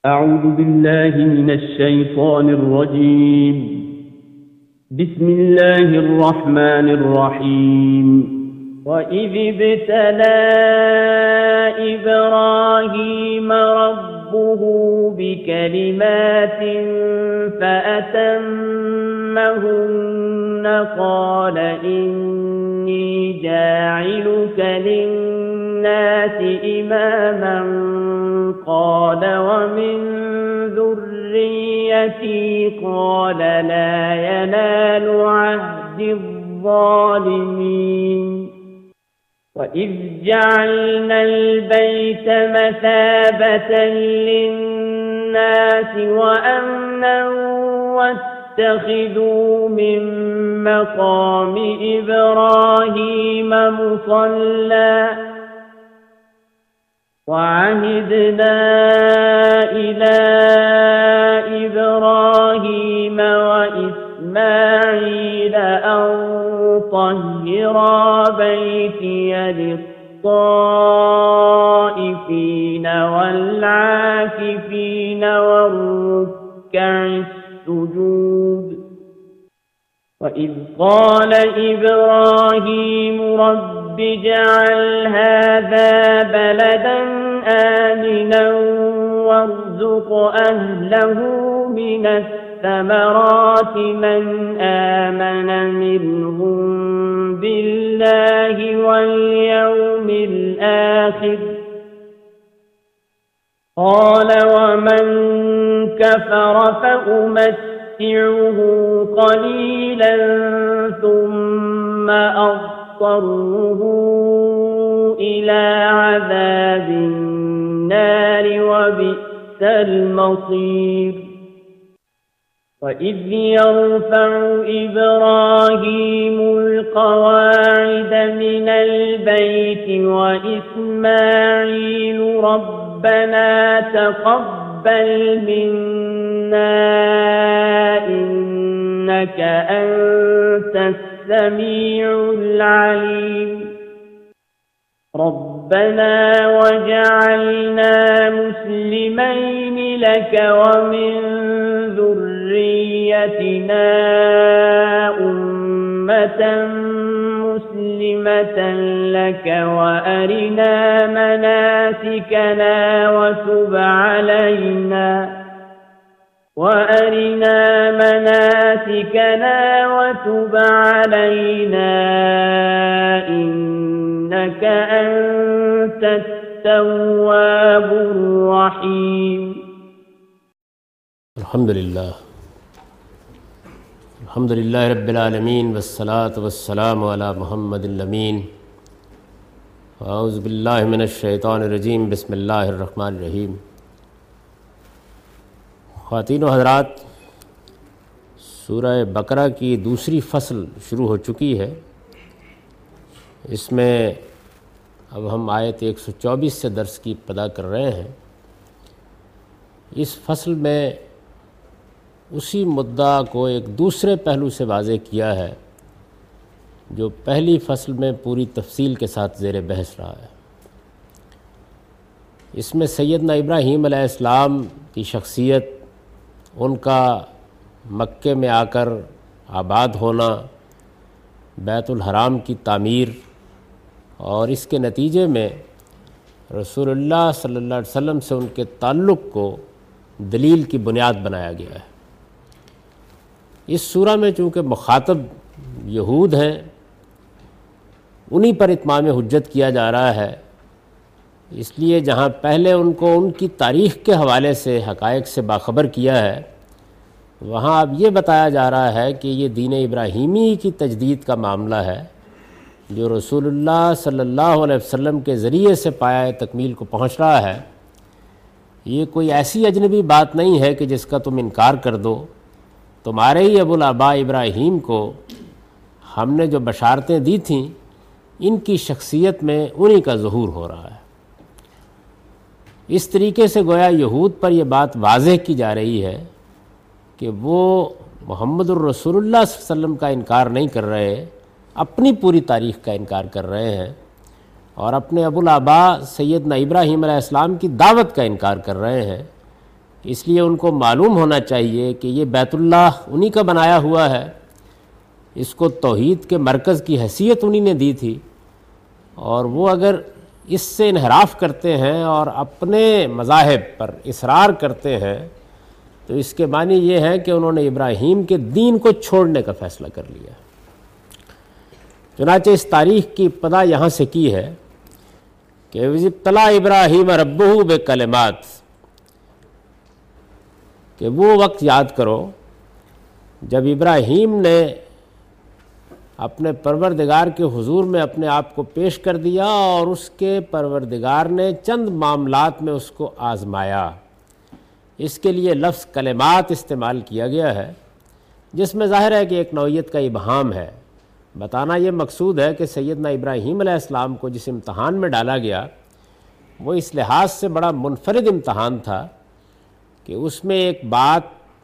أعوذ بالله من الشيطان الرجيم. بسم الله الرحمن الرحيم. وإذ ابتلى إبراهيم ربه بكلمات فأتمهن قال إني جاعلك للناس إماما قال ومن ذريتي قال لا ينال عهد الظالمين. وإذ جعلنا البيت مثابة للناس وأمنا واتخذوا من مقام إبراهيم مصلى وعهدنا إلى إبراهيم وإسماعيل أن طهرا بيتي للطائفين والعاكفين والركع السجود. وإذ قال إبراهيم رب اجعل هذا بلدا آمنا وارزق أهله من الثمرات من آمن منهم بالله واليوم الآخر قال ومن كفر فأمتعه قليلا ثم أضطره إلى عذاب النار وبئس المصير. وإذ يرفع إبراهيم القواعد من البيت وإسماعيل ربنا تقبل منا إنك أنت السميع العليم. ربنا وجعلنا مسلمين لك ومن ذريتنا أمة مسلمة لك وأرنا مناسكنا وتب علينا إنك أنت التواب الرحيم. الحمد لله رب العالمين والصلاة والسلام على محمد الأمين. أعوذ بالله من الشیطان الرجیم. بسم اللہ الرحمن الرحیم. خواتین و حضرات، سورہ بقرہ کی دوسری فصل شروع ہو چکی ہے. اس میں اب ہم آیت 124 سے درس کی ابتدا کر رہے ہیں. اس فصل میں اسی مدعا کو ایک دوسرے پہلو سے واضح کیا ہے جو پہلی فصل میں پوری تفصیل کے ساتھ زیر بحث رہا ہے. اس میں سیدنا ابراہیم علیہ السلام کی شخصیت، ان کا مکے میں آ کر آباد ہونا، بیت الحرام کی تعمیر اور اس کے نتیجے میں رسول اللہ صلی اللہ علیہ وسلم سے ان کے تعلق کو دلیل کی بنیاد بنایا گیا ہے. اس سورہ میں چونکہ مخاطب یہود ہیں، انہی پر اتمام حجت کیا جا رہا ہے، اس لیے جہاں پہلے ان کو ان کی تاریخ کے حوالے سے حقائق سے باخبر کیا ہے، وہاں اب یہ بتایا جا رہا ہے کہ یہ دین ابراہیمی کی تجدید کا معاملہ ہے جو رسول اللہ صلی اللہ علیہ وسلم کے ذریعے سے پایہ تکمیل کو پہنچ رہا ہے. یہ کوئی ایسی اجنبی بات نہیں ہے کہ جس کا تم انکار کر دو. تمہارے ہی ابوالآباء ابراہیم کو ہم نے جو بشارتیں دی تھیں، ان کی شخصیت میں انہی کا ظہور ہو رہا ہے. اس طریقے سے گویا یہود پر یہ بات واضح کی جا رہی ہے کہ وہ محمد الرسول اللہ صلی اللہ علیہ وسلم کا انکار نہیں کر رہے، اپنی پوری تاریخ کا انکار کر رہے ہیں اور اپنے ابوالآباء سیدنا ابراہیم علیہ السلام کی دعوت کا انکار کر رہے ہیں. اس لیے ان کو معلوم ہونا چاہیے کہ یہ بیت اللہ انہی کا بنایا ہوا ہے، اس کو توحید کے مرکز کی حیثیت انہی نے دی تھی، اور وہ اگر اس سے انحراف کرتے ہیں اور اپنے مذاہب پر اصرار کرتے ہیں تو اس کے معنی یہ ہے کہ انہوں نے ابراہیم کے دین کو چھوڑنے کا فیصلہ کر لیا۔ چنانچہ اس تاریخ کی ابتدا یہاں سے کی ہے کہ وَإِذِ ابْتَلَىٰ إِبْرَاهِيمَ رَبُّهُ بِكَلِمَاتٍ، کہ وہ وقت یاد کرو جب ابراہیم نے اپنے پروردگار کے حضور میں اپنے آپ کو پیش کر دیا اور اس کے پروردگار نے چند معاملات میں اس کو آزمایا۔ اس کے لیے لفظ کلمات استعمال کیا گیا ہے، جس میں ظاہر ہے کہ ایک نوعیت کا ابہام ہے۔ بتانا یہ مقصود ہے کہ سیدنا ابراہیم علیہ السلام کو جس امتحان میں ڈالا گیا وہ اس لحاظ سے بڑا منفرد امتحان تھا کہ اس میں ایک بات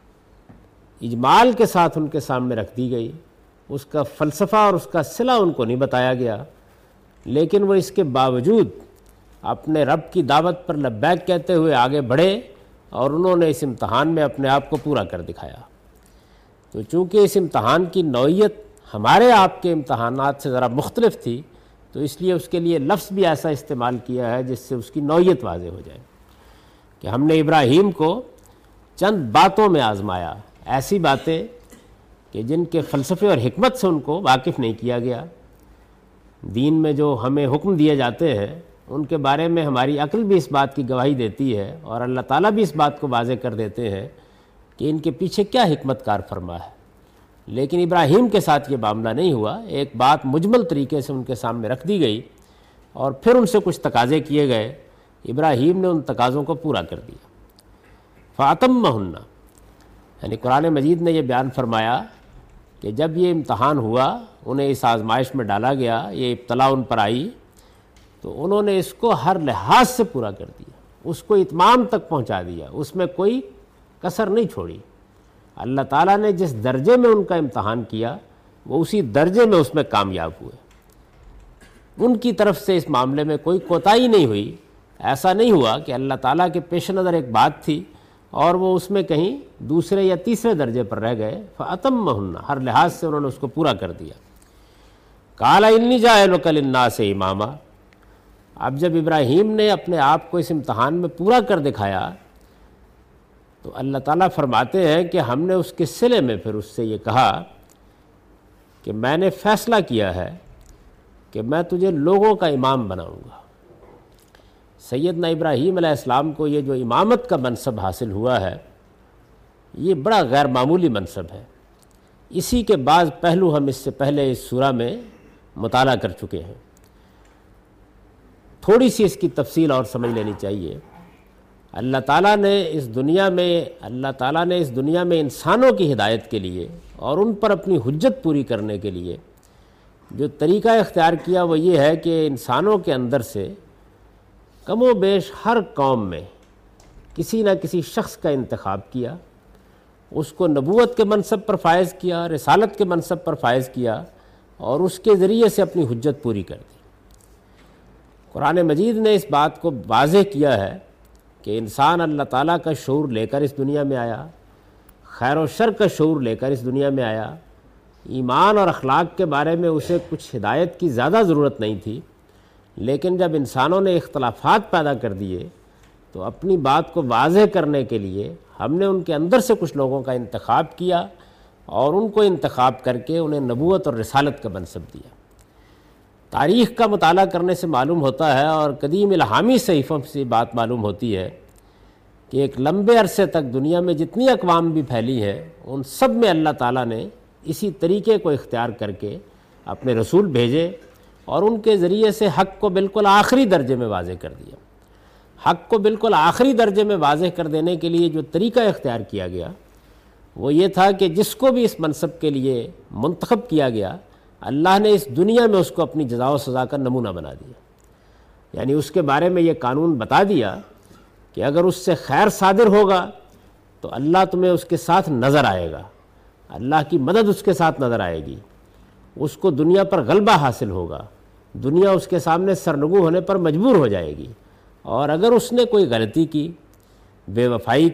اجمال کے ساتھ ان کے سامنے رکھ دی گئی، اس کا فلسفہ اور اس کا صلہ ان کو نہیں بتایا گیا، لیکن وہ اس کے باوجود اپنے رب کی دعوت پر لبیک کہتے ہوئے آگے بڑھے اور انہوں نے اس امتحان میں اپنے آپ کو پورا کر دکھایا۔ تو چونکہ اس امتحان کی نوعیت ہمارے آپ کے امتحانات سے ذرا مختلف تھی، تو اس لیے اس کے لیے لفظ بھی ایسا استعمال کیا ہے جس سے اس کی نوعیت واضح ہو جائے کہ ہم نے ابراہیم کو چند باتوں میں آزمایا، ایسی باتیں کہ جن کے فلسفے اور حکمت سے ان کو واقف نہیں کیا گیا۔ دین میں جو ہمیں حکم دیے جاتے ہیں ان کے بارے میں ہماری عقل بھی اس بات کی گواہی دیتی ہے، اور اللہ تعالیٰ بھی اس بات کو واضح کر دیتے ہیں کہ ان کے پیچھے کیا حکمت کار فرما ہے۔ لیکن ابراہیم کے ساتھ یہ معاملہ نہیں ہوا، ایک بات مجمل طریقے سے ان کے سامنے رکھ دی گئی اور پھر ان سے کچھ تقاضے کیے گئے، ابراہیم نے ان تقاضوں کو پورا کر دیا۔ فَأَتَمَّهُنَّ، یعنی قرآن مجید نے یہ بیان فرمایا کہ جب یہ امتحان ہوا، انہیں اس آزمائش میں ڈالا گیا، یہ ابتلا ان پر آئی، تو انہوں نے اس کو ہر لحاظ سے پورا کر دیا، اس کو اتمام تک پہنچا دیا، اس میں کوئی کسر نہیں چھوڑی۔ اللہ تعالیٰ نے جس درجے میں ان کا امتحان کیا وہ اسی درجے میں اس میں کامیاب ہوئے۔ ان کی طرف سے اس معاملے میں کوئی کوتاہی نہیں ہوئی، ایسا نہیں ہوا کہ اللہ تعالیٰ کے پیش نظر ایک بات تھی اور وہ اس میں کہیں دوسرے یا تیسرے درجے پر رہ گئے۔ فَأَتَمَّهُنَّ، ہر لحاظ سے انہوں نے اس کو پورا کر دیا۔ قَالَ إِنِّي جَاعِلُكَ لِلنَّاسِ إِمَامًا، اب جب ابراہیم نے اپنے آپ کو اس امتحان میں پورا کر دکھایا تو اللہ تعالیٰ فرماتے ہیں کہ ہم نے اس کے صلے میں پھر اس سے یہ کہا کہ میں نے فیصلہ کیا ہے کہ میں تجھے لوگوں کا امام بناؤں گا۔ سیدنا ابراہیم علیہ السلام کو یہ جو امامت کا منصب حاصل ہوا ہے یہ بڑا غیر معمولی منصب ہے۔ اسی کے بعض پہلو ہم اس سے پہلے اس سورہ میں مطالعہ کر چکے ہیں، تھوڑی سی اس کی تفصیل اور سمجھ لینی چاہیے۔ اللہ تعالیٰ نے اس دنیا میں انسانوں کی ہدایت کے لیے اور ان پر اپنی حجت پوری کرنے کے لیے جو طریقہ اختیار کیا وہ یہ ہے کہ انسانوں کے اندر سے کم و بیش ہر قوم میں کسی نہ کسی شخص کا انتخاب کیا، اس کو نبوت کے منصب پر فائز کیا، رسالت کے منصب پر فائز کیا اور اس کے ذریعے سے اپنی حجت پوری کر دی۔ قرآن مجید نے اس بات کو واضح کیا ہے کہ انسان اللہ تعالیٰ کا شعور لے کر اس دنیا میں آیا، خیر و شر کا شعور لے کر اس دنیا میں آیا۔ ایمان اور اخلاق کے بارے میں اسے کچھ ہدایت کی زیادہ ضرورت نہیں تھی، لیکن جب انسانوں نے اختلافات پیدا کر دیے تو اپنی بات کو واضح کرنے کے لیے ہم نے ان کے اندر سے کچھ لوگوں کا انتخاب کیا اور ان کو انتخاب کر کے انہیں نبوت اور رسالت کا منصب دیا۔ تاریخ کا مطالعہ کرنے سے معلوم ہوتا ہے اور قدیم الہامی صحیفوں سے بات معلوم ہوتی ہے کہ ایک لمبے عرصے تک دنیا میں جتنی اقوام بھی پھیلی ہیں ان سب میں اللہ تعالیٰ نے اسی طریقے کو اختیار کر کے اپنے رسول بھیجے اور ان کے ذریعے سے حق کو بالکل آخری درجے میں واضح کر دیا۔ حق کو بالکل آخری درجے میں واضح کر دینے کے لیے جو طریقہ اختیار کیا گیا وہ یہ تھا کہ جس کو بھی اس منصب کے لیے منتخب کیا گیا اللہ نے اس دنیا میں اس کو اپنی جزا و سزا کا نمونہ بنا دیا، یعنی اس کے بارے میں یہ قانون بتا دیا کہ اگر اس سے خیر صادر ہوگا تو اللہ تمہیں اس کے ساتھ نظر آئے گا، اللہ کی مدد اس کے ساتھ نظر آئے گی، اس کو دنیا پر غلبہ حاصل ہوگا، دنیا اس کے سامنے سرنگو ہونے پر مجبور ہو جائے گی، اور اگر اس نے کوئی غلطی کی، بے وفائی کی،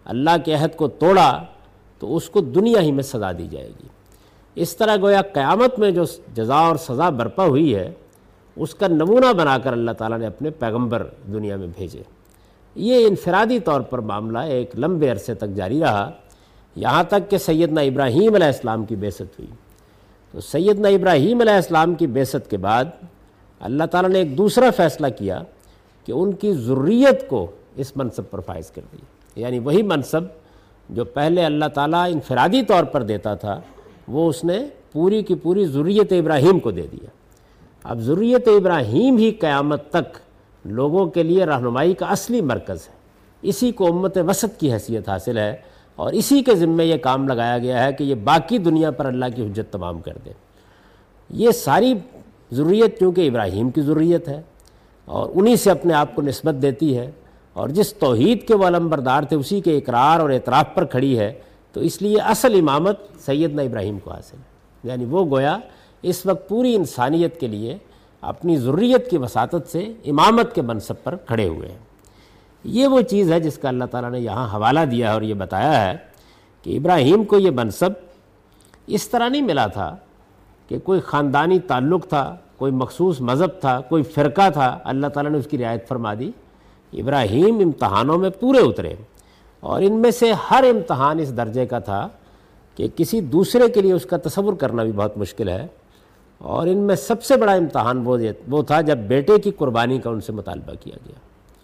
اللہ کے عہد کو توڑا تو اس کو دنیا ہی میں سزا دی جائے گی۔ اس طرح گویا قیامت میں جو جزا اور سزا برپا ہوئی ہے اس کا نمونہ بنا کر اللہ تعالیٰ نے اپنے پیغمبر دنیا میں بھیجے۔ یہ انفرادی طور پر معاملہ ایک لمبے عرصے تک جاری رہا، یہاں تک کہ سیدنا ابراہیم علیہ السلام کی بعثت ہوئی۔ تو سیدنا ابراہیم علیہ السلام کی بعثت کے بعد اللہ تعالیٰ نے ایک دوسرا فیصلہ کیا کہ ان کی ذریت کو اس منصب پر فائز کر دیا، یعنی وہی منصب جو پہلے اللہ تعالیٰ انفرادی طور پر دیتا تھا وہ اس نے پوری کی پوری ذریت ابراہیم کو دے دیا۔ اب ذریت ابراہیم ہی قیامت تک لوگوں کے لیے رہنمائی کا اصلی مرکز ہے، اسی کو امت وسط کی حیثیت حاصل ہے، اور اسی کے ذمے یہ کام لگایا گیا ہے کہ یہ باقی دنیا پر اللہ کی حجت تمام کر دے۔ یہ ساری ذریت کیونکہ ابراہیم کی ذریت ہے اور انہی سے اپنے آپ کو نسبت دیتی ہے، اور جس توحید کے وہ علمبردار تھے اسی کے اقرار اور اعتراف پر کھڑی ہے، تو اس لیے اصل امامت سیدنا ابراہیم کو حاصل ہے۔ یعنی وہ گویا اس وقت پوری انسانیت کے لیے اپنی ذریت کی وساطت سے امامت کے منصب پر کھڑے ہوئے ہیں۔ یہ وہ چیز ہے جس کا اللہ تعالیٰ نے یہاں حوالہ دیا ہے اور یہ بتایا ہے کہ ابراہیم کو یہ منصب اس طرح نہیں ملا تھا کہ کوئی خاندانی تعلق تھا، کوئی مخصوص مذہب تھا، کوئی فرقہ تھا، اللہ تعالیٰ نے اس کی رعایت فرما دی۔ ابراہیم امتحانوں میں پورے اترے، اور ان میں سے ہر امتحان اس درجے کا تھا کہ کسی دوسرے کے لیے اس کا تصور کرنا بھی بہت مشکل ہے، اور ان میں سب سے بڑا امتحان وہ تھا جب بیٹے کی قربانی کا ان سے مطالبہ کیا گیا۔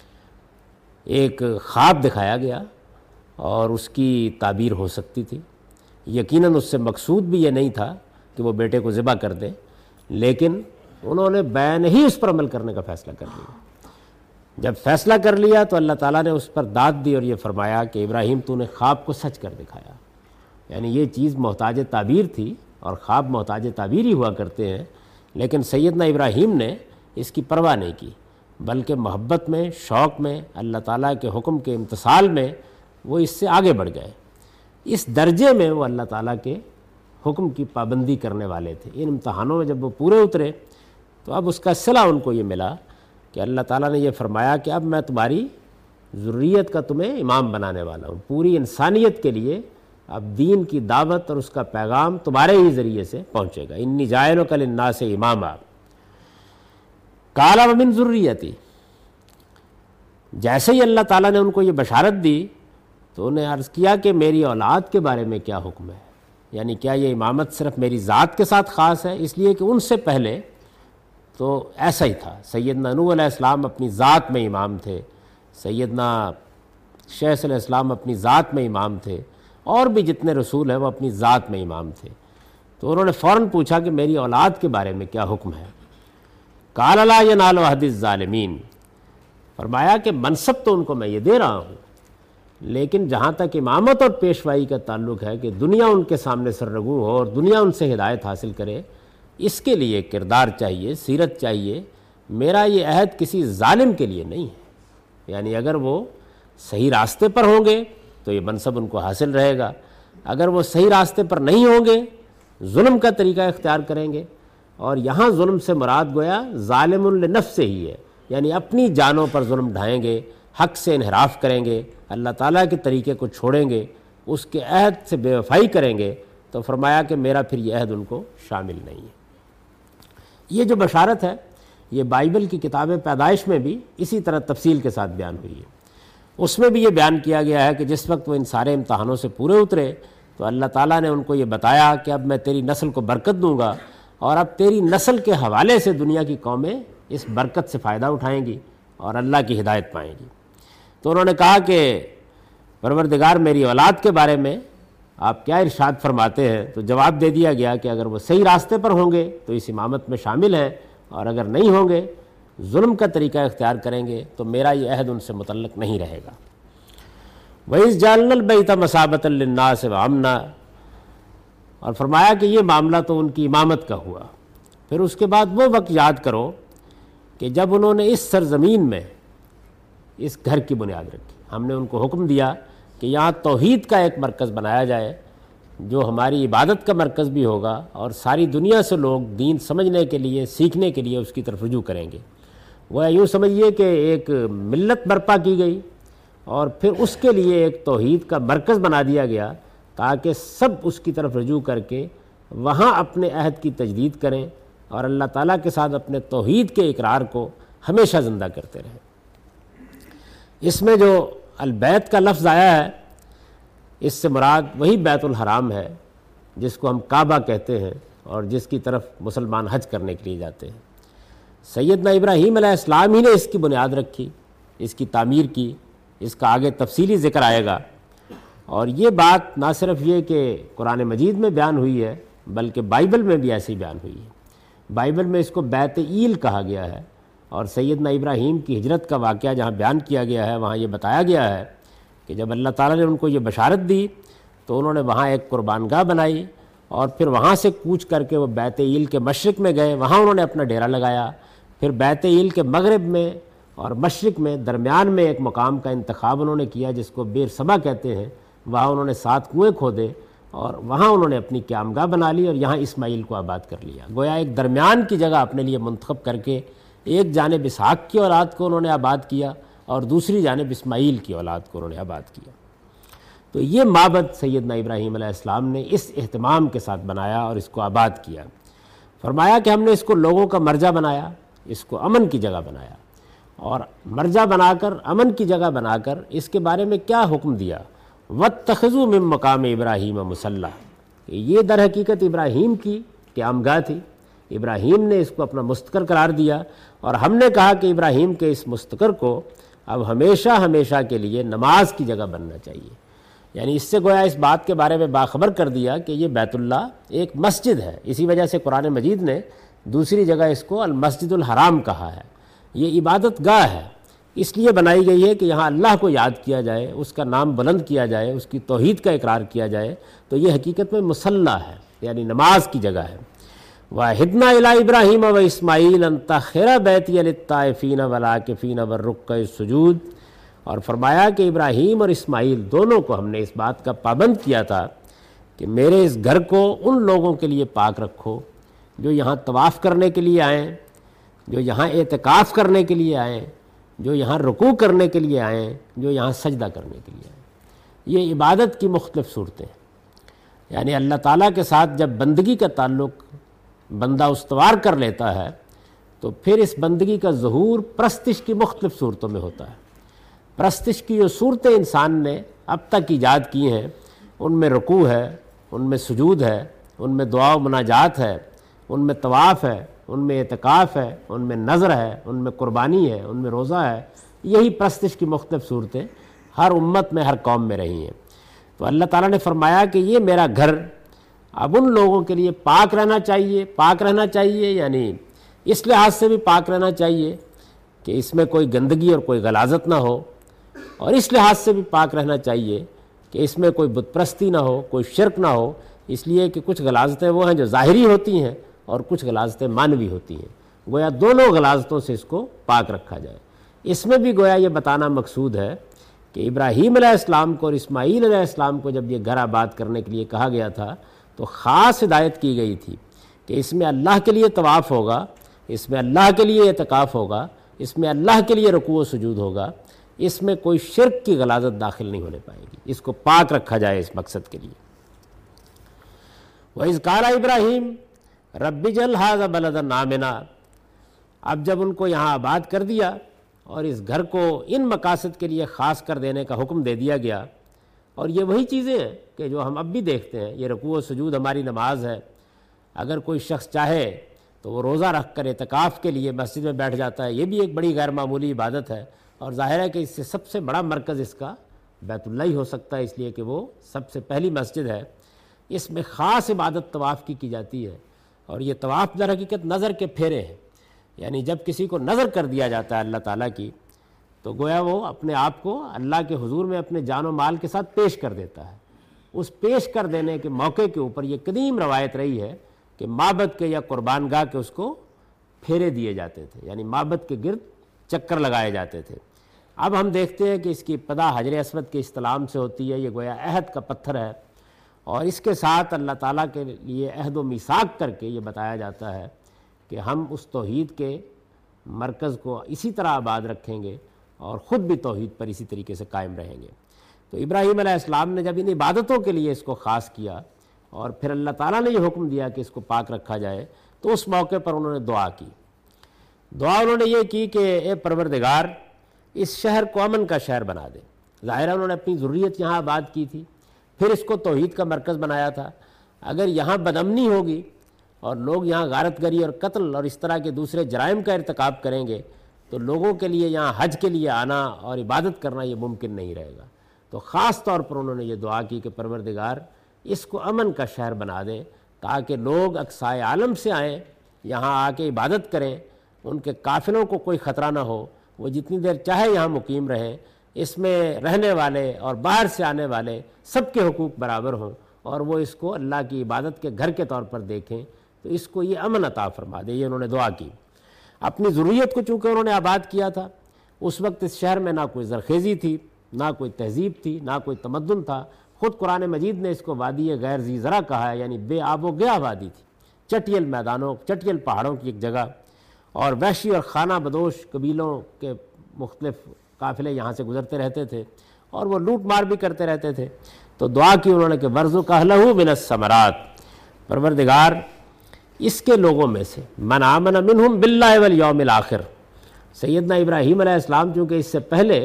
ایک خواب دکھایا گیا اور اس کی تعبیر ہو سکتی تھی، یقیناً اس سے مقصود بھی یہ نہیں تھا کہ وہ بیٹے کو ذبح کر دیں، لیکن انہوں نے بین ہی اس پر عمل کرنے کا فیصلہ کر لیا۔ جب فیصلہ کر لیا تو اللہ تعالیٰ نے اس پر داد دی اور یہ فرمایا کہ ابراہیم تو نے خواب کو سچ کر دکھایا۔ یعنی یہ چیز محتاج تعبیر تھی، اور خواب محتاج تعبیر ہی ہوا کرتے ہیں، لیکن سیدنا ابراہیم نے اس کی پرواہ نہیں کی، بلکہ محبت میں، شوق میں، اللہ تعالیٰ کے حکم کے امتثال میں وہ اس سے آگے بڑھ گئے۔ اس درجے میں وہ اللہ تعالیٰ کے حکم کی پابندی کرنے والے تھے۔ ان امتحانوں میں جب وہ پورے اترے تو اب اس کا صلہ ان کو یہ ملا کہ اللہ تعالیٰ نے یہ فرمایا کہ اب میں تمہاری ذریت کا تمہیں امام بنانے والا ہوں، پوری انسانیت کے لیے اب دین کی دعوت اور اس کا پیغام تمہارے ہی ذریعے سے پہنچے گا۔ انی جاعلک للناس اماما قال ومن ذریتی۔ جیسے ہی اللہ تعالیٰ نے ان کو یہ بشارت دی تو انہیں عرض کیا کہ میری اولاد کے بارے میں کیا حکم ہے، یعنی کیا یہ امامت صرف میری ذات کے ساتھ خاص ہے؟ اس لیے کہ ان سے پہلے تو ایسا ہی تھا۔ سیدنا نوح علیہ السلام اپنی ذات میں امام تھے، سیدنا شیخ علیہ السلام اپنی ذات میں امام تھے، اور بھی جتنے رسول ہیں وہ اپنی ذات میں امام تھے۔ تو انہوں نے فوراً پوچھا کہ میری اولاد کے بارے میں کیا حکم ہے؟ قال لا ینال عہد الظالمین۔ فرمایا کہ منصب تو ان کو میں یہ دے رہا ہوں، لیکن جہاں تک امامت اور پیشوائی کا تعلق ہے کہ دنیا ان کے سامنے سرنگوں ہو اور دنیا ان سے ہدایت حاصل کرے، اس کے لیے کردار چاہیے، سیرت چاہیے۔ میرا یہ عہد کسی ظالم کے لیے نہیں ہے، یعنی اگر وہ صحیح راستے پر ہوں گے تو یہ منصب ان کو حاصل رہے گا، اگر وہ صحیح راستے پر نہیں ہوں گے، ظلم کا طریقہ اختیار کریں گے، اور یہاں ظلم سے مراد گویا ظالم لنفسہ ہی ہے، یعنی اپنی جانوں پر ظلم ڈھائیں گے، حق سے انحراف کریں گے، اللہ تعالیٰ کے طریقے کو چھوڑیں گے، اس کے عہد سے بے وفائی کریں گے، تو فرمایا کہ میرا پھر یہ عہد ان کو شامل نہیں ہے۔ یہ جو بشارت ہے یہ بائبل کی کتاب پیدائش میں بھی اسی طرح تفصیل کے ساتھ بیان ہوئی ہے۔ اس میں بھی یہ بیان کیا گیا ہے کہ جس وقت وہ ان سارے امتحانوں سے پورے اترے تو اللہ تعالیٰ نے ان کو یہ بتایا کہ اب میں تیری نسل کو برکت دوں گا، اور اب تیری نسل کے حوالے سے دنیا کی قومیں اس برکت سے فائدہ اٹھائیں گی اور اللہ کی ہدایت پائیں گی۔ تو انہوں نے کہا کہ پروردگار میری اولاد کے بارے میں آپ کیا ارشاد فرماتے ہیں؟ تو جواب دے دیا گیا کہ اگر وہ صحیح راستے پر ہوں گے تو اس امامت میں شامل ہیں، اور اگر نہیں ہوں گے، ظلم کا طریقہ اختیار کریں گے، تو میرا یہ عہد ان سے متعلق نہیں رہے گا۔ وَإِذْ جَعَلْنَا الْبَيْتَ مَثَابَةً لِلنَّاسِ وَأَمْنًا، اور فرمایا کہ یہ معاملہ تو ان کی امامت کا ہوا۔ پھر اس کے بعد وہ وقت یاد کرو کہ جب انہوں نے اس سرزمین میں اس گھر کی بنیاد رکھی، ہم نے ان کو حکم دیا کہ یہاں توحید کا ایک مرکز بنایا جائے جو ہماری عبادت کا مرکز بھی ہوگا، اور ساری دنیا سے لوگ دین سمجھنے کے لیے، سیکھنے کے لیے اس کی طرف رجوع کریں گے۔ وہ یوں سمجھیے کہ ایک ملت برپا کی گئی، اور پھر اس کے لیے ایک توحید کا مرکز بنا دیا گیا تاکہ سب اس کی طرف رجوع کر کے وہاں اپنے عہد کی تجدید کریں اور اللہ تعالیٰ کے ساتھ اپنے توحید کے اقرار کو ہمیشہ زندہ کرتے رہیں۔ اس میں جو البیت کا لفظ آیا ہے اس سے مراد وہی بیت الحرام ہے جس کو ہم کعبہ کہتے ہیں اور جس کی طرف مسلمان حج کرنے کے لیے جاتے ہیں۔ سیدنا ابراہیم علیہ السلام ہی نے اس کی بنیاد رکھی، اس کی تعمیر کی، اس کا آگے تفصیلی ذکر آئے گا۔ اور یہ بات نہ صرف یہ کہ قرآن مجید میں بیان ہوئی ہے بلکہ بائبل میں بھی ایسی بیان ہوئی ہے۔ بائبل میں اس کو بیت ایل کہا گیا ہے، اور سیدنا ابراہیم کی ہجرت کا واقعہ جہاں بیان کیا گیا ہے وہاں یہ بتایا گیا ہے کہ جب اللہ تعالیٰ نے ان کو یہ بشارت دی تو انہوں نے وہاں ایک قربان گاہ بنائی اور پھر وہاں سے کوچ کر کے وہ بیت ایل کے مشرق میں گئے، وہاں انہوں نے اپنا ڈیرا لگایا۔ پھر بیت ایل کے مغرب میں اور مشرق میں درمیان میں ایک مقام کا انتخاب انہوں نے کیا جس کو بیر سبا کہتے ہیں، وہاں انہوں نے 7 کنویں کھودے اور وہاں انہوں نے اپنی قیامگاہ بنا لی اور یہاں اسماعیل کو آباد کر لیا۔ گویا ایک درمیان کی جگہ اپنے لیے منتخب کر کے ایک جانب اسحاق کی اولاد کو انہوں نے آباد کیا اور دوسری جانب اسماعیل کی اولاد کو انہوں نے آباد کیا۔ تو یہ معبد سیدنا ابراہیم علیہ السلام نے اس اہتمام کے ساتھ بنایا اور اس کو آباد کیا۔ فرمایا کہ ہم نے اس کو لوگوں کا مرجع بنایا، اس کو امن کی جگہ بنایا، اور مرجع بنا کر امن کی جگہ بنا کر اس کے بارے میں کیا حکم دیا؟ وَاتَّخِذُوا مِن مَّقَامِ إِبْرَاهِيمَ مُصَلًّى، یہ در حقیقت ابراہیم کی قیامگاہ تھی۔ ابراہیم نے اس کو اپنا مستقر قرار دیا اور ہم نے کہا کہ ابراہیم کے اس مستقر کو اب ہمیشہ ہمیشہ کے لیے نماز کی جگہ بننا چاہیے۔ یعنی اس سے گویا اس بات کے بارے میں باخبر کر دیا کہ یہ بیت اللہ ایک مسجد ہے۔ اسی وجہ سے قرآن مجید نے دوسری جگہ اس کو المسجد الحرام کہا ہے۔ یہ عبادت گاہ ہے، اس لیے بنائی گئی ہے کہ یہاں اللہ کو یاد کیا جائے، اس کا نام بلند کیا جائے، اس کی توحید کا اقرار کیا جائے۔ تو یہ حقیقت میں مصلی ہے، یعنی نماز کی جگہ ہے۔ وَعَهِدْنَا إِلَىٰ إِبْرَاهِيمَ وَإِسْمَاعِيلَ أَن طَهِّرَ بَيْتِيَ لِلطَّائِفِينَ وَالْعَاكِفِينَ وَالرُّكَّعِ السُّجُودِ، اور فرمایا کہ ابراہیم اور اسماعیل دونوں کو ہم نے اس بات کا پابند کیا تھا کہ میرے اس گھر کو ان لوگوں کے لیے پاک رکھو جو یہاں طواف کرنے کے لیے آئیں، جو یہاں اعتکاف کرنے کے لیے آئیں، جو یہاں رکوع کرنے کے لیے آئیں، جو یہاں سجدہ کرنے کے لیے آئیں۔ یہ عبادت کی مختلف صورتیں ہیں، یعنی اللہ تعالیٰ کے ساتھ جب بندگی کا تعلق بندہ استوار کر لیتا ہے تو پھر اس بندگی کا ظہور پرستش کی مختلف صورتوں میں ہوتا ہے۔ پرستش کی جو صورتیں انسان نے اب تک ایجاد کی ہیں ان میں رکوع ہے، ان میں سجود ہے، ان میں دعا و مناجات ہے، ان میں طواف ہے، ان میں اعتکاف ہے، ان میں نذر ہے، ان میں قربانی ہے، ان میں روزہ ہے۔ یہی پرستش کی مختلف صورتیں ہر امت میں، ہر قوم میں رہی ہیں۔ تو اللہ تعالیٰ نے فرمایا کہ یہ میرا گھر اب ان لوگوں کے لیے پاک رہنا چاہیے۔ پاک رہنا چاہیے یعنی اس لحاظ سے بھی پاک رہنا چاہیے کہ اس میں کوئی گندگی اور کوئی غلاظت نہ ہو، اور اس لحاظ سے بھی پاک رہنا چاہیے کہ اس میں کوئی بت پرستی نہ ہو، کوئی شرک نہ ہو، اس لیے کہ کچھ غلاظتیں وہ ہیں جو ظاہری ہوتی ہیں اور کچھ غلاظتیں معنوی ہوتی ہیں۔ گویا دونوں غلاظتوں سے اس کو پاک رکھا جائے۔ اس میں بھی گویا یہ بتانا مقصود ہے کہ ابراہیم علیہ السلام کو اور اسماعیل علیہ السلام کو جب یہ گھر آباد کرنے کے لیے کہا گیا تھا تو خاص ہدایت کی گئی تھی کہ اس میں اللہ کے لیے طواف ہوگا، اس میں اللہ کے لیے اعتکاف ہوگا، اس میں اللہ کے لیے رکوع و سجود ہوگا، اس میں کوئی شرک کی غلاظت داخل نہیں ہونے پائے گی، اس کو پاک رکھا جائے اس مقصد کے لیے۔ وَإِذْ قَالَ إِبْرَاهِيمُ رَبِّ اجْعَلْ هَٰذَا بَلَدًا آمِنًا، اب جب ان کو یہاں آباد کر دیا اور اس گھر کو ان مقاصد کے لیے خاص کر دینے کا حکم دے دیا گیا، اور یہ وہی چیزیں ہیں کہ جو ہم اب بھی دیکھتے ہیں، یہ رکوع و سجود ہماری نماز ہے۔ اگر کوئی شخص چاہے تو وہ روزہ رکھ کر اعتکاف کے لیے مسجد میں بیٹھ جاتا ہے، یہ بھی ایک بڑی غیر معمولی عبادت ہے، اور ظاہر ہے کہ اس سے سب سے بڑا مرکز اس کا بیت اللہ ہی ہو سکتا ہے، اس لیے کہ وہ سب سے پہلی مسجد ہے۔ اس میں خاص عبادت طواف کی جاتی ہے، اور یہ طواف در حقیقت نظر کے پھیرے ہیں، یعنی جب کسی کو نظر کر دیا جاتا ہے اللہ تعالیٰ کی تو گویا وہ اپنے آپ کو اللہ کے حضور میں اپنے جان و مال کے ساتھ پیش کر دیتا ہے۔ اس پیش کر دینے کے موقع کے اوپر یہ قدیم روایت رہی ہے کہ معبد کے یا قربان گاہ کے اس کو پھیرے دیے جاتے تھے، یعنی معبد کے گرد چکر لگائے جاتے تھے۔ اب ہم دیکھتے ہیں کہ اس کی ابتدا حجر اسود کے استلام سے ہوتی ہے، یہ گویا عہد کا پتھر ہے، اور اس کے ساتھ اللہ تعالیٰ کے لیے عہد و میثاق کر کے یہ بتایا جاتا ہے کہ ہم اس توحید کے مرکز کو اسی طرح آباد رکھیں گے اور خود بھی توحید پر اسی طریقے سے قائم رہیں گے۔ تو ابراہیم علیہ السلام نے جب ان عبادتوں کے لیے اس کو خاص کیا اور پھر اللہ تعالیٰ نے یہ حکم دیا کہ اس کو پاک رکھا جائے، تو اس موقع پر انہوں نے دعا کی۔ دعا انہوں نے یہ کی کہ اے پروردگار اس شہر کو امن کا شہر بنا دے۔ ظاہر ہے انہوں نے اپنی ضروریت یہاں آباد کی تھی، پھر اس کو توحید کا مرکز بنایا تھا۔ اگر یہاں بدامنی ہوگی اور لوگ یہاں غارت گری اور قتل اور اس طرح کے دوسرے جرائم کا ارتکاب کریں گے تو لوگوں کے لیے یہاں حج کے لیے آنا اور عبادت کرنا یہ ممکن نہیں رہے گا۔ تو خاص طور پر انہوں نے یہ دعا کی کہ پروردگار اس کو امن کا شہر بنا دیں، تاکہ لوگ اقصائے عالم سے آئیں، یہاں آ کے عبادت کریں، ان کے قافلوں کو کوئی خطرہ نہ ہو، وہ جتنی دیر چاہے یہاں مقیم رہیں، اس میں رہنے والے اور باہر سے آنے والے سب کے حقوق برابر ہوں، اور وہ اس کو اللہ کی عبادت کے گھر کے طور پر دیکھیں، تو اس کو یہ امن عطا فرما دے۔ یہ انہوں نے دعا کی۔ اپنی ضروریت کو چونکہ انہوں نے آباد کیا تھا، اس وقت اس شہر میں نہ کوئی زرخیزی تھی، نہ کوئی تہذیب تھی، نہ کوئی تمدن تھا۔ خود قرآن مجید نے اس کو وادی غیر ذی زرع کہا ہے، یعنی بے آب و گیا وادی تھی، چٹیل میدانوں، چٹیل پہاڑوں کی ایک جگہ، اور وحشی اور خانہ بدوش قبیلوں کے مختلف قافلے یہاں سے گزرتے رہتے تھے اور وہ لوٹ مار بھی کرتے رہتے تھے۔ تو دعا کی انہوں نے کہ وَارْزُقْ أَهْلَهُ مِنَ الثَّمَرَاتِ، پروردگار اس کے لوگوں میں سے من آمن منہم باللہ والیوم الآخر۔ سیدنا ابراہیم علیہ السلام چونکہ اس سے پہلے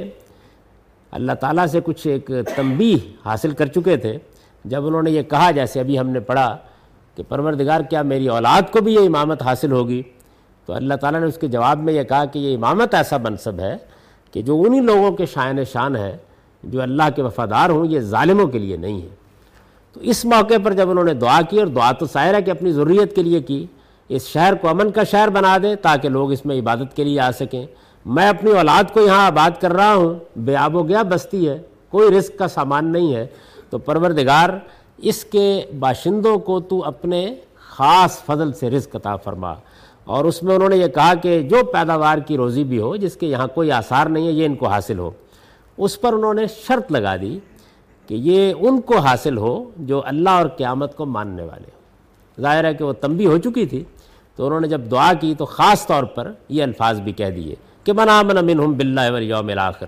اللہ تعالیٰ سے کچھ ایک تنبیہ حاصل کر چکے تھے، جب انہوں نے یہ کہا جیسے ابھی ہم نے پڑھا کہ پروردگار کیا میری اولاد کو بھی یہ امامت حاصل ہوگی، تو اللہ تعالیٰ نے اس کے جواب میں یہ کہا کہ یہ امامت ایسا منصب ہے کہ جو انہی لوگوں کے شائن شان ہے جو اللہ کے وفادار ہوں، یہ ظالموں کے لیے نہیں ہے۔ تو اس موقع پر جب انہوں نے دعا کی، اور دعا تو ظاہر ہے کہ اپنی ضروریت کے لیے کی، اس شہر کو امن کا شہر بنا دے تاکہ لوگ اس میں عبادت کے لیے آ سکیں، میں اپنی اولاد کو یہاں آباد کر رہا ہوں، بے آب و گیا بستی ہے، کوئی رزق کا سامان نہیں ہے، تو پروردگار اس کے باشندوں کو تو اپنے خاص فضل سے رزق عطا فرما۔ اور اس میں انہوں نے یہ کہا کہ جو پیداوار کی روزی بھی ہو جس کے یہاں کوئی آثار نہیں ہے، یہ ان کو حاصل ہو۔ اس پر انہوں نے شرط لگا دی کہ یہ ان کو حاصل ہو جو اللہ اور قیامت کو ماننے والے ہوں۔ ظاہر ہے کہ وہ تنبیہ ہو چکی تھی، تو انہوں نے جب دعا کی تو خاص طور پر یہ الفاظ بھی کہہ دیے کہ من آمن منہم باللہ والیوم الآخر۔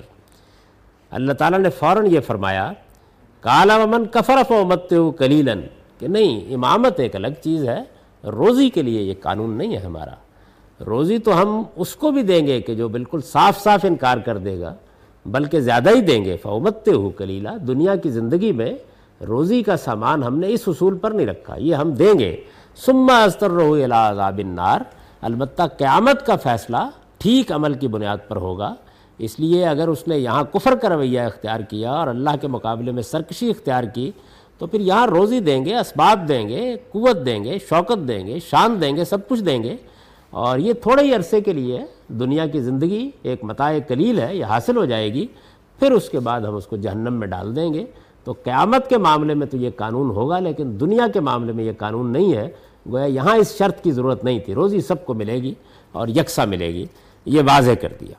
اللہ تعالیٰ نے فوراً یہ فرمایا قال ومن کفر فأمتعہ قلیلا، کہ نہیں، امامت ایک الگ چیز ہے، روزی کے لیے یہ قانون نہیں ہے ہمارا۔ روزی تو ہم اس کو بھی دیں گے کہ جو بالکل صاف صاف انکار کر دے گا، بلکہ زیادہ ہی دیں گے۔ فأمتعہ قلیلا، دنیا کی زندگی میں روزی کا سامان ہم نے اس اصول پر نہیں رکھا، یہ ہم دیں گے۔ ثم اضطرہ الی عذاب النار، البتہ قیامت کا فیصلہ ٹھیک عمل کی بنیاد پر ہوگا۔ اس لیے اگر اس نے یہاں کفر کا رویہ اختیار کیا اور اللہ کے مقابلے میں سرکشی اختیار کی، تو پھر یہاں روزی دیں گے، اسباب دیں گے، قوت دیں گے، شوکت دیں گے، شان دیں گے، سب کچھ دیں گے، اور یہ تھوڑے ہی عرصے کے لیے دنیا کی زندگی ایک متاع قلیل ہے، یہ حاصل ہو جائے گی، پھر اس کے بعد ہم اس کو جہنم میں ڈال دیں گے۔ تو قیامت کے معاملے میں تو یہ قانون ہوگا، لیکن دنیا کے معاملے میں یہ قانون نہیں ہے۔ گویا یہاں اس شرط کی ضرورت نہیں تھی، روزی سب کو ملے گی اور یکساں ملے گی، یہ واضح کر دیا۔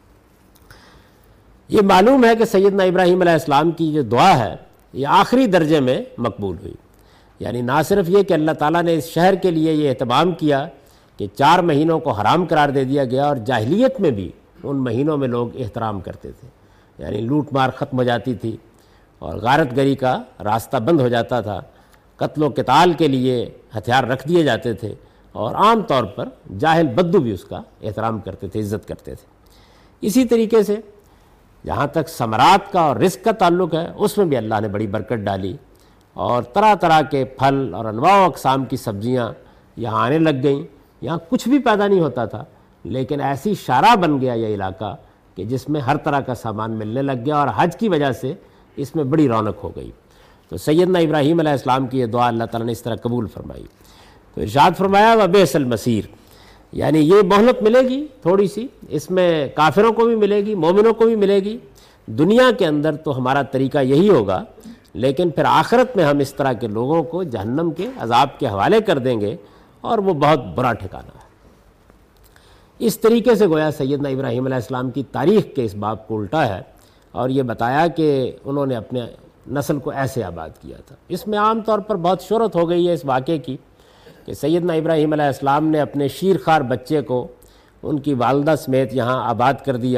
یہ معلوم ہے کہ سیدنا ابراہیم علیہ السلام کی جو دعا ہے یہ آخری درجے میں مقبول ہوئی، یعنی نہ صرف یہ کہ اللہ تعالیٰ نے اس شہر کے لیے یہ اہتمام کیا کہ 4 مہینوں کو حرام قرار دے دیا گیا، اور جاہلیت میں بھی ان مہینوں میں لوگ احترام کرتے تھے، یعنی لوٹ مار ختم ہو جاتی تھی اور غارت گری کا راستہ بند ہو جاتا تھا، قتل و قتال کے لیے ہتھیار رکھ دیے جاتے تھے، اور عام طور پر جاہل بدو بھی اس کا احترام کرتے تھے، عزت کرتے تھے۔ اسی طریقے سے جہاں تک ثمرات کا اور رزق کا تعلق ہے، اس میں بھی اللہ نے بڑی برکت ڈالی، اور طرح طرح کے پھل اور انواع و اقسام کی سبزیاں یہاں آنے لگ گئیں۔ یہاں کچھ بھی پیدا نہیں ہوتا تھا، لیکن ایسی شارع بن گیا یہ علاقہ کہ جس میں ہر طرح کا سامان ملنے لگ گیا، اور حج کی وجہ سے اس میں بڑی رونق ہو گئی۔ تو سیدنا ابراہیم علیہ السلام کی یہ دعا اللہ تعالیٰ نے اس طرح قبول فرمائی۔ تو ارشاد فرمایا وَبِئْسَ الْمَصِيرُ، یعنی یہ مہلت ملے گی تھوڑی سی، اس میں کافروں کو بھی ملے گی، مومنوں کو بھی ملے گی۔ دنیا کے اندر تو ہمارا طریقہ یہی ہوگا، لیکن پھر آخرت میں ہم اس طرح کے لوگوں کو جہنم کے عذاب کے حوالے کر دیں گے، اور وہ بہت برا ٹھکانہ ہے۔ اس طریقے سے گویا سیدنا ابراہیم علیہ السلام کی تاریخ کے اس باب کو الٹا ہے، اور یہ بتایا کہ انہوں نے اپنے نسل کو ایسے آباد کیا تھا۔ اس میں عام طور پر بہت شہرت ہو گئی ہے اس واقعے کی کہ سیدنا ابراہیم علیہ السلام نے اپنے شیرخوار بچے کو ان کی والدہ سمیت یہاں آباد کر دیا،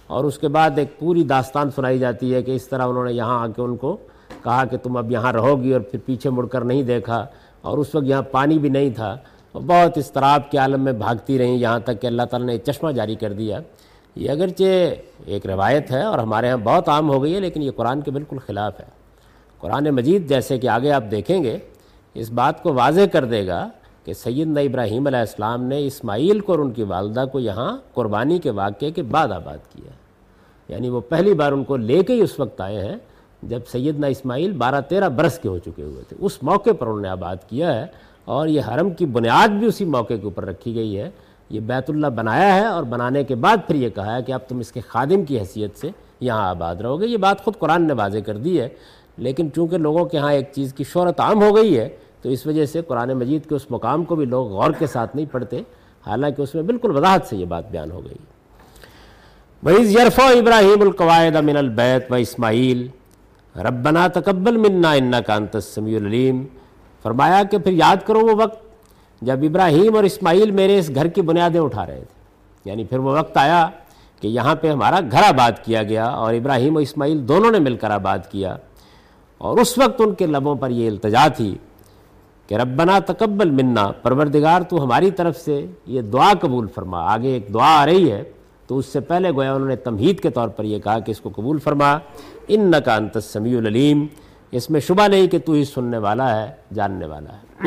اور اس کے بعد ایک پوری داستان سنائی جاتی ہے کہ اس طرح انہوں نے یہاں آ کے ان کو کہا کہ تم اب یہاں رہو گی، اور پھر پیچھے مڑ کر نہیں دیکھا، اور اس وقت یہاں پانی بھی نہیں تھا، اور بہت اضطراب کے عالم میں بھاگتی رہیں یہاں تک کہ اللہ تعالیٰ نے ایک چشمہ جاری کر دیا۔ یہ اگرچہ ایک روایت ہے اور ہمارے ہاں بہت عام ہو گئی ہے، لیکن یہ قرآن کے بالکل خلاف ہے۔ قرآن مجید جیسے کہ آگے آپ دیکھیں گے اس بات کو واضح کر دے گا کہ سیدنا ابراہیم علیہ السلام نے اسماعیل کو اور ان کی والدہ کو یہاں قربانی کے واقعے کے بعد آباد کیا، یعنی وہ پہلی بار ان کو لے کے ہی اس وقت آئے ہیں جب سیدنا اسماعیل 12-13 برس کے ہو چکے ہوئے تھے، اس موقع پر انہوں نے آباد کیا ہے، اور یہ حرم کی بنیاد بھی اسی موقع کے اوپر رکھی گئی ہے۔ یہ بیت اللہ بنایا ہے، اور بنانے کے بعد پھر یہ کہا ہے کہ اب تم اس کے خادم کی حیثیت سے یہاں آباد رہو گے۔ یہ بات خود قرآن نے واضح کر دی ہے، لیکن چونکہ لوگوں کے ہاں ایک چیز کی شہرت عام ہو گئی ہے تو اس وجہ سے قرآن مجید کے اس مقام کو بھی لوگ غور کے ساتھ نہیں پڑھتے، حالانکہ اس میں بالکل وضاحت سے یہ بات بیان ہو گئی۔ وَإِذْ يَرْفَعُ إِبْرَاهِيمُ الْقَوَاعِدَ مِنَ الْبَيْتِ وَإِسْمَاعِيلُ رَبَّنَا تَقَبَّلْ مِنَّا إِنَّكَ أَنْتَ السَّمِيعُ الْعَلِيمُ۔ فرمایا کہ پھر یاد کرو وہ وقت جب ابراہیم اور اسماعیل میرے اس گھر کی بنیادیں اٹھا رہے تھے، یعنی پھر وہ وقت آیا کہ یہاں پہ ہمارا گھر آباد کیا گیا، اور ابراہیم اور اسماعیل دونوں نے مل کر آباد کیا، اور اس وقت ان کے لبوں پر یہ التجا تھی کہ ربنا تقبل منا، پروردگار تو ہماری طرف سے یہ دعا قبول فرما۔ آگے ایک دعا آ رہی ہے تو اس سے پہلے گویا انہوں نے تمہید کے طور پر یہ کہا کہ اس کو قبول فرما، انک انت السمیع العلیم، اس میں شبہ نہیں کہ تو ہی سننے والا ہے، جاننے والا ہے۔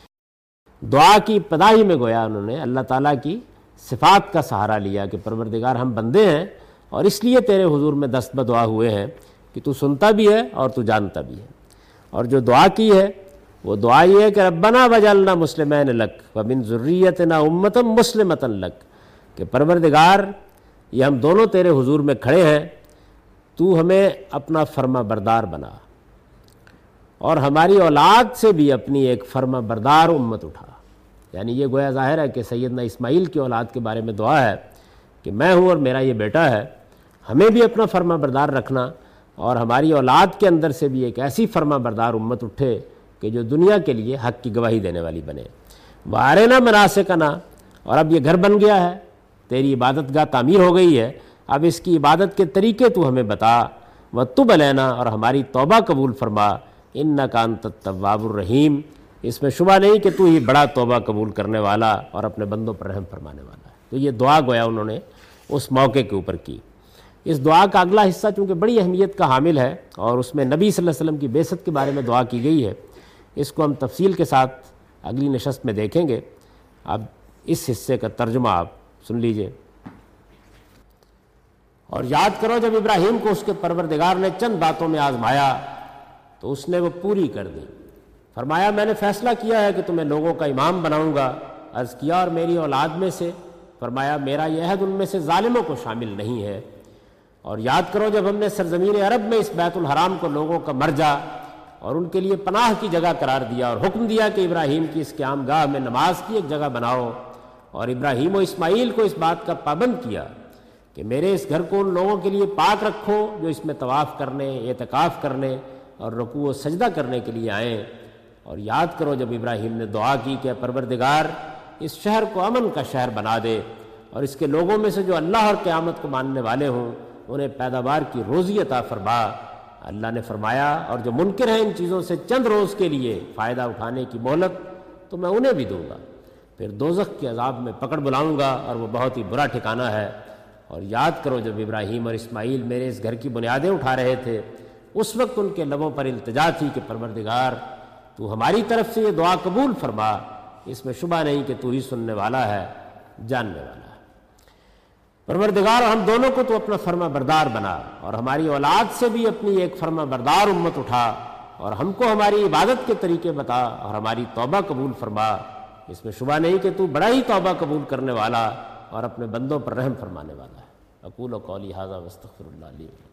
دعا کی ابتدا ہی میں گویا انہوں نے اللہ تعالیٰ کی صفات کا سہارا لیا کہ پروردگار ہم بندے ہیں، اور اس لیے تیرے حضور میں دست بدعا ہوئے ہیں کہ تو سنتا بھی ہے اور تو جانتا بھی ہے۔ اور جو دعا کی ہے وہ دعا یہ ہے کہ ربنا وجعلنا مسلمین لک ومن ذریتنا امۃ مسلمۃ لک، کہ پروردگار یہ ہم دونوں تیرے حضور میں کھڑے ہیں، تو ہمیں اپنا فرما بردار بنا، اور ہماری اولاد سے بھی اپنی ایک فرما بردار امت اٹھا۔ یعنی یہ گویا ظاہر ہے کہ سیدنا اسماعیل کی اولاد کے بارے میں دعا ہے کہ میں ہوں اور میرا یہ بیٹا ہے، ہمیں بھی اپنا فرما بردار رکھنا، اور ہماری اولاد کے اندر سے بھی ایک ایسی فرما بردار امت اٹھے کہ جو دنیا کے لیے حق کی گواہی دینے والی بنے۔ وَأَرِنَا مَنَاسِكَنَا، اور اب یہ گھر بن گیا ہے، تیری عبادت گاہ تعمیر ہو گئی ہے، اب اس کی عبادت کے طریقے تو ہمیں بتا، وَتُبْ عَلَيْنَا، اور ہماری توبہ قبول فرما، اِنَّكَ أَنْتَ التَّوَّابُ الرَّحِيمُ، اس میں شبہ نہیں کہ تو ہی بڑا توبہ قبول کرنے والا اور اپنے بندوں پر رحم فرمانے والا ہے۔ تو یہ دعا گویا انہوں نے اس موقع کے اوپر کی۔ اس دعا کا اگلا حصہ چونکہ بڑی اہمیت کا حامل ہے، اور اس میں نبی صلی اللہ علیہ وسلم کی بعثت کے بارے میں دعا کی گئی ہے، اس کو ہم تفصیل کے ساتھ اگلی نشست میں دیکھیں گے۔ اب اس حصے کا ترجمہ آپ سن لیجئے۔ اور یاد کرو جب ابراہیم کو اس کے پروردگار نے چند باتوں میں آزمایا تو اس نے وہ پوری کر دی۔ فرمایا میں نے فیصلہ کیا ہے کہ تمہیں لوگوں کا امام بناؤں گا۔ عرض کیا اور میری اولاد میں سے؟ فرمایا میرا یہ عہد ان میں سے ظالموں کو شامل نہیں ہے۔ اور یاد کرو جب ہم نے سرزمین عرب میں اس بیت الحرام کو لوگوں کا مرجع اور ان کے لیے پناہ کی جگہ قرار دیا، اور حکم دیا کہ ابراہیم کی اس قیام گاہ میں نماز کی ایک جگہ بناؤ، اور ابراہیم و اسماعیل کو اس بات کا پابند کیا کہ میرے اس گھر کو ان لوگوں کے لیے پاک رکھو جو اس میں طواف کرنے، اعتکاف کرنے اور رکوع و سجدہ کرنے کے لیے آئیں۔ اور یاد کرو جب ابراہیم نے دعا کی کہ پروردگار اس شہر کو امن کا شہر بنا دے، اور اس کے لوگوں میں سے جو اللہ اور قیامت کو ماننے والے ہوں انہیں پیداوار کی روزی عطا فرما۔ اللہ نے فرمایا اور جو منکر ہیں ان چیزوں سے چند روز کے لیے فائدہ اٹھانے کی مہلت تو میں انہیں بھی دوں گا، پھر دوزخ کے عذاب میں پکڑ بلاؤں گا، اور وہ بہت ہی برا ٹھکانہ ہے۔ اور یاد کرو جب ابراہیم اور اسماعیل میرے اس گھر کی بنیادیں اٹھا رہے تھے، اس وقت ان کے لبوں پر التجا تھی کہ پروردگار تو ہماری طرف سے یہ دعا قبول فرما، اس میں شبہ نہیں کہ تو ہی سننے والا ہے، جاننے والا ہے۔ پروردگار ہم دونوں کو تو اپنا فرما بردار بنا، اور ہماری اولاد سے بھی اپنی ایک فرما بردار امت اٹھا، اور ہم کو ہماری عبادت کے طریقے بتا اور ہماری توبہ قبول فرما، اس میں شبہ نہیں کہ تو بڑا ہی توبہ قبول کرنے والا اور اپنے بندوں پر رحم فرمانے والا ہے۔ اقول قولی ھذا واستغفر اللہ لی۔